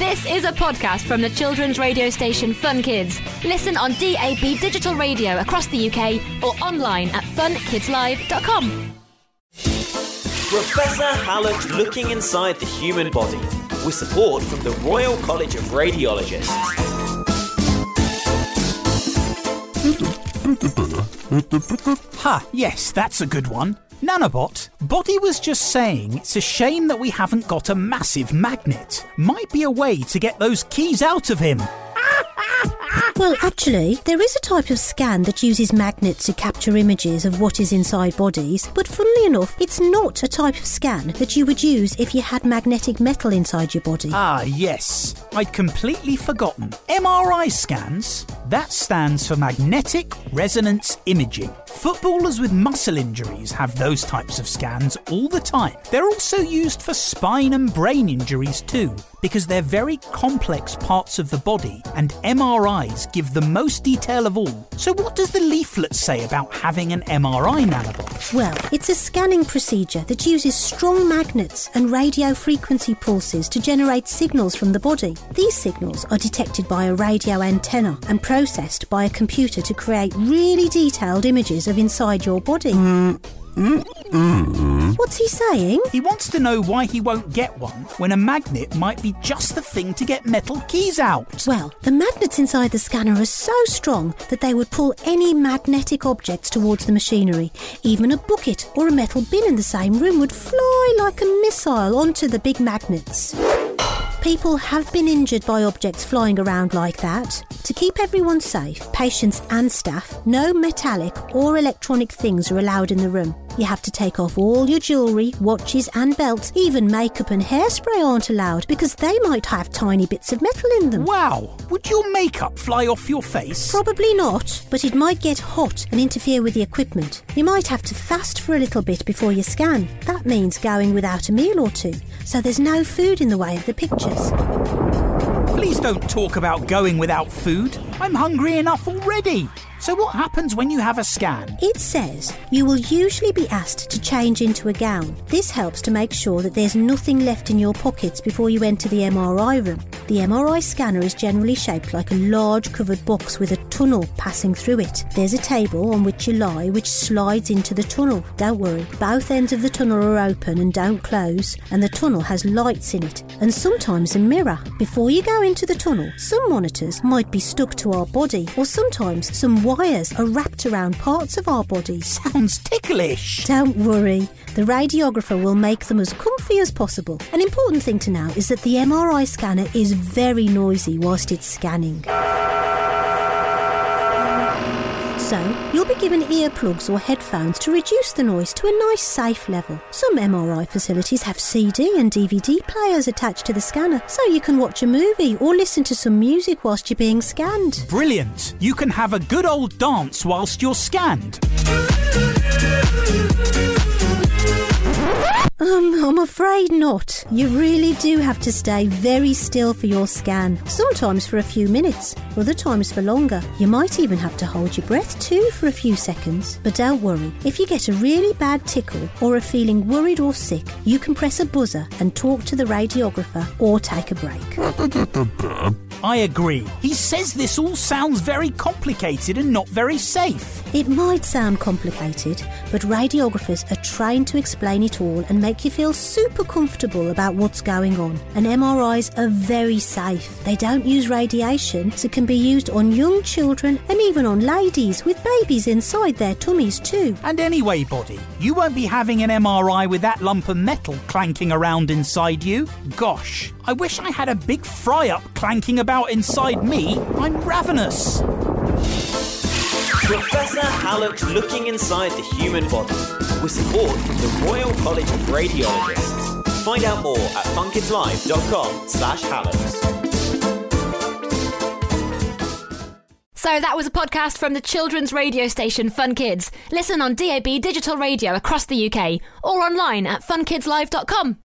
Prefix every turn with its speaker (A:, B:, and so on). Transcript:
A: This is a podcast from the children's radio station Fun Kids. Listen on DAB digital radio across the UK or online at funkidslive.com.
B: Professor Hallett looking inside the human body, with support from the Royal College of Radiologists.
C: Ha, yes, that's a good one. Nanobot, Body was just saying it's a shame that we haven't got a massive magnet. Might be a way to get those keys out of him.
D: Well, actually, there is a type of scan that uses magnets to capture images of what is inside bodies, but funnily enough, it's not a type of scan that you would use if you had magnetic metal inside your body.
C: Ah, yes. I'd completely forgotten. MRI scans? That stands for magnetic resonance imaging. Footballers with muscle injuries have those types of scans all the time. They're also used for spine and brain injuries too, because they're very complex parts of the body, and MRIs give the most detail of all. So what does the leaflet say about having an MRI, Nanobot?
D: Well, it's a scanning procedure that uses strong magnets and radio frequency pulses to generate signals from the body. These signals are detected by a radio antenna and processed by a computer to create really detailed images of inside your body. What's he saying?
C: He wants to know why he won't get one when a magnet might be just the thing to get metal keys out.
D: Well, the magnets inside the scanner are so strong that they would pull any magnetic objects towards the machinery. Even a bucket or a metal bin in the same room would fly like a missile onto the big magnets. People have been injured by objects flying around like that. To keep everyone safe, patients and staff, no metallic or electronic things are allowed in the room. You have to take off all your jewellery, watches and belts. Even makeup and hairspray aren't allowed because they might have tiny bits of metal in them.
C: Wow! Would your makeup fly off your face?
D: Probably not, but it might get hot and interfere with the equipment. You might have to fast for a little bit before you scan. That means going without a meal or two, so there's no food in the way of the pictures.
C: Please don't talk about going without food. I'm hungry enough already. So what happens when you have a scan?
D: It says you will usually be asked to change into a gown. This helps to make sure that there's nothing left in your pockets before you enter the MRI room. The MRI scanner is generally shaped like a large covered box with a tunnel passing through it. There's a table on which you lie which slides into the tunnel. Don't worry, both ends of the tunnel are open and don't close, and the tunnel has lights in it and sometimes a mirror. Before you go into the tunnel, some monitors might be stuck to our body, or sometimes some wires are wrapped around parts of our bodies.
C: Sounds ticklish.
D: Don't worry, the radiographer will make them as comfy as possible. An important thing to know is that the MRI scanner is very noisy whilst it's scanning. So, you'll be given earplugs or headphones to reduce the noise to a nice safe level. Some MRI facilities have CD and DVD players attached to the scanner, so you can watch a movie or listen to some music whilst you're being scanned.
C: Brilliant! You can have a good old dance whilst you're scanned.
D: I'm afraid not. You really do have to stay very still for your scan, sometimes for a few minutes, other times for longer. You might even have to hold your breath too for a few seconds. But don't worry, if you get a really bad tickle or are feeling worried or sick, you can press a buzzer and talk to the radiographer or take a break.
C: I agree. He says this all sounds very complicated and not very safe.
D: It might sound complicated, but radiographers are trained to explain it all and make you feel super comfortable about what's going on. And MRIs are very safe. They don't use radiation, so can be used on young children and even on ladies with babies inside their tummies too.
C: And anyway, Body, you won't be having an MRI with that lump of metal clanking around inside you. Gosh, I wish I had a big fry-up clanking about inside me. I'm ravenous.
B: Professor Hallett looking inside the human body, with support from the Royal College of Radiologists. Find out more at funkidslive.com/Hallett.
A: So that was a podcast from the children's radio station Fun Kids. Listen on DAB digital radio across the UK or online at funkidslive.com.